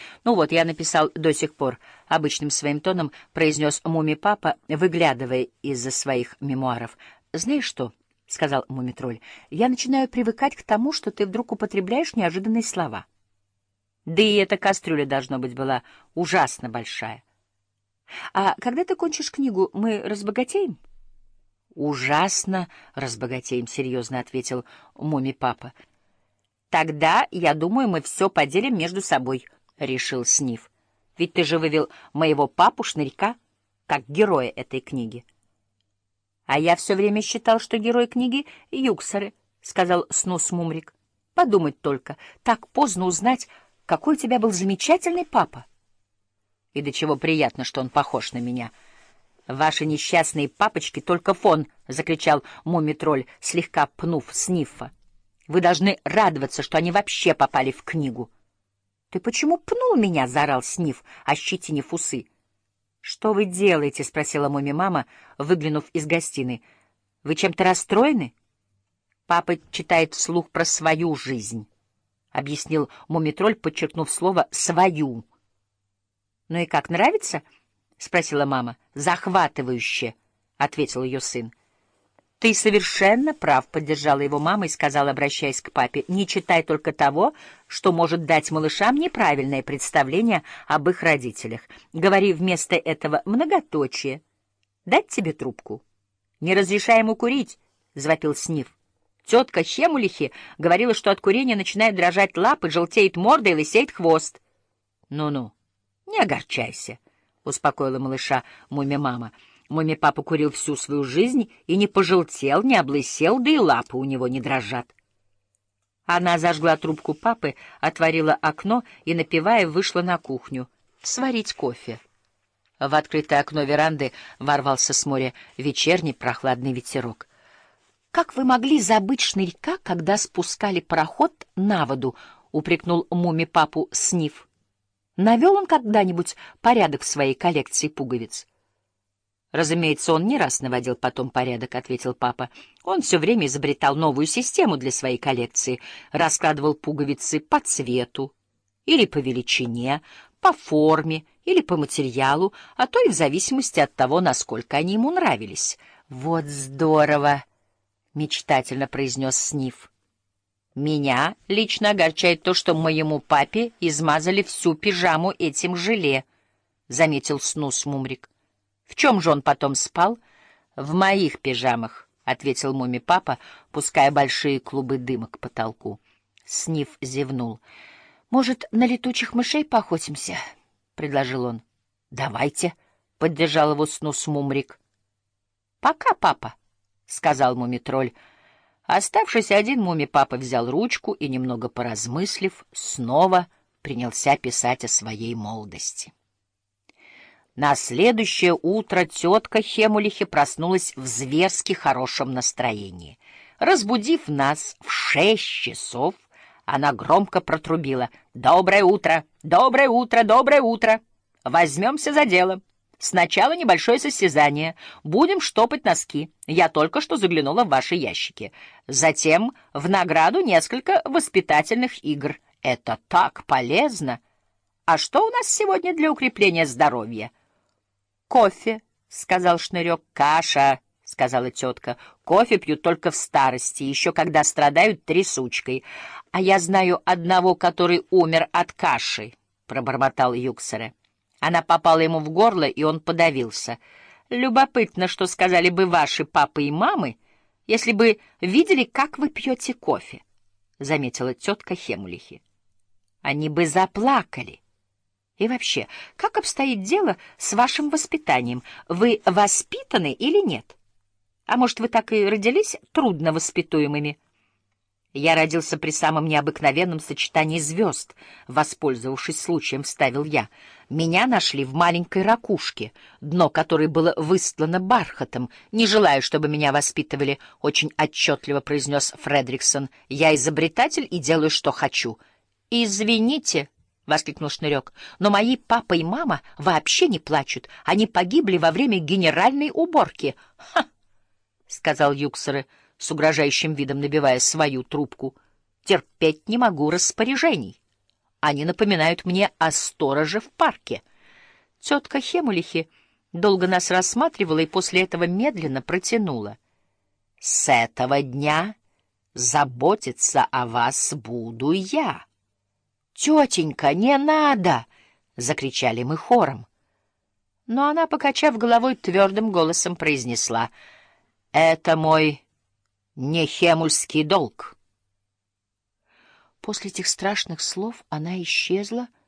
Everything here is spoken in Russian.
«Ну вот, я написал до сих пор», — обычным своим тоном произнес Муми-папа, выглядывая из-за своих мемуаров. «Знаешь что?» — сказал Муми-тролль. «Я начинаю привыкать к тому, что ты вдруг употребляешь неожиданные слова. Да и эта кастрюля, должно быть, была ужасно большая. А когда ты кончишь книгу, мы разбогатеем?» «Ужасно разбогатеем», — серьезно ответил Муми-папа. «Тогда, я думаю, мы все поделим между собой», — решил Сниф. «Ведь ты же вывел моего папу-шнырька как героя этой книги». «А я все время считал, что герой книги — Юксеры», — сказал Снус-Мумрик. «Подумать только, так поздно узнать, какой у тебя был замечательный папа. И до чего приятно, что он похож на меня». «Ваши несчастные папочки — только фон!» — закричал Муми-тролль, слегка пнув Снифа. «Вы должны радоваться, что они вообще попали в книгу». «Ты почему пнул меня?» — заорал Сниф, ощетинив усы. «Что вы делаете?» — спросила Муми-мама, выглянув из гостиной. «Вы чем-то расстроены?» «Папа читает вслух про свою жизнь», — объяснил Муми-тролль, подчеркнув слово «свою». «Ну и как, нравится?» — спросила мама. «Захватывающе», — ответил ее сын. «Ты совершенно прав», — поддержала его мама и сказала, обращаясь к папе, «не читай только того, что может дать малышам неправильное представление об их родителях. Говори вместо этого многоточие. Дать тебе трубку?» «Не разрешай ему курить», — завопил Сниф. «Тетка Хемулихи говорила, что от курения начинают дрожать лапы, желтеет морда и лысеет хвост». «Ну-ну, не огорчайся», — успокоила малыша Муми-мама. «Муми-папа курил всю свою жизнь и не пожелтел, не облысел, да и лапы у него не дрожат». Она зажгла трубку папы, отворила окно и, напевая, вышла на кухню сварить кофе. В открытое окно веранды ворвался с моря вечерний прохладный ветерок. «Как вы могли забыть шнырька, когда спускали пароход на воду?» — упрекнул Муми-папу Сниф. «Навел он когда-нибудь порядок в своей коллекции пуговиц?» «Разумеется, он не раз наводил потом порядок», — ответил папа. «Он все время изобретал новую систему для своей коллекции, раскладывал пуговицы по цвету или по величине, по форме или по материалу, а то и в зависимости от того, насколько они ему нравились». «Вот здорово!» — мечтательно произнес Сниф. «Меня лично огорчает то, что моему папе измазали всю пижаму этим желе», — заметил Снус-Мумрик. «В чем же он потом спал?» «В моих пижамах», — ответил Муми-папа, пуская большие клубы дыма к потолку. Сниф зевнул. «Может, на летучих мышей поохотимся?» — предложил он. «Давайте», — поддержал его Снус-Мумрик. «Пока, папа», — сказал Муми-тролль. Оставшись один, Муми-папа взял ручку и, немного поразмыслив, снова принялся писать о своей молодости. На следующее утро тетка Хемулихи проснулась в зверски хорошем настроении. Разбудив нас в 6 часов, она громко протрубила: «Доброе утро! Доброе утро! Доброе утро! Возьмемся за дело. Сначала небольшое состязание. Будем штопать носки. Я только что заглянула в ваши ящики. Затем в награду несколько воспитательных игр. Это так полезно! А что у нас сегодня для укрепления здоровья?» «Кофе», — сказал Шнырек. «Каша», — сказала тетка. «Кофе пьют только в старости, еще когда страдают трясучкой. А я знаю одного, который умер от каши», — пробормотал Юксере. Она попала ему в горло, и он подавился. «Любопытно, что сказали бы ваши папы и мамы, если бы видели, как вы пьете кофе», — заметила тетка Хемулихи. «Они бы заплакали. И вообще, как обстоит дело с вашим воспитанием? Вы воспитаны или нет? А может, вы так и родились трудно воспитуемыми?» «Я родился при самом необыкновенном сочетании звезд», — воспользовавшись случаем, вставил я. «Меня нашли в маленькой ракушке, дно которой было выстлано бархатом. Не желаю, чтобы меня воспитывали», — очень отчетливо произнес Фредриксон. «Я изобретатель и делаю, что хочу». «Извините», — воскликнул Шнырек, «но мои папа и мама вообще не плачут. Они погибли во время генеральной уборки». «Ха!» — сказал Юксеры, с угрожающим видом набивая свою трубку. «Терпеть не могу распоряжений». Они напоминают мне о стороже в парке. Тетка Хемулихи долго нас рассматривала и после этого медленно протянула. С этого дня заботиться о вас буду я. Тетенька, не надо! — закричали мы хором. Но она, покачав головой, твердым голосом произнесла: «Это мой нехемульский долг». После этих страшных слов она исчезла,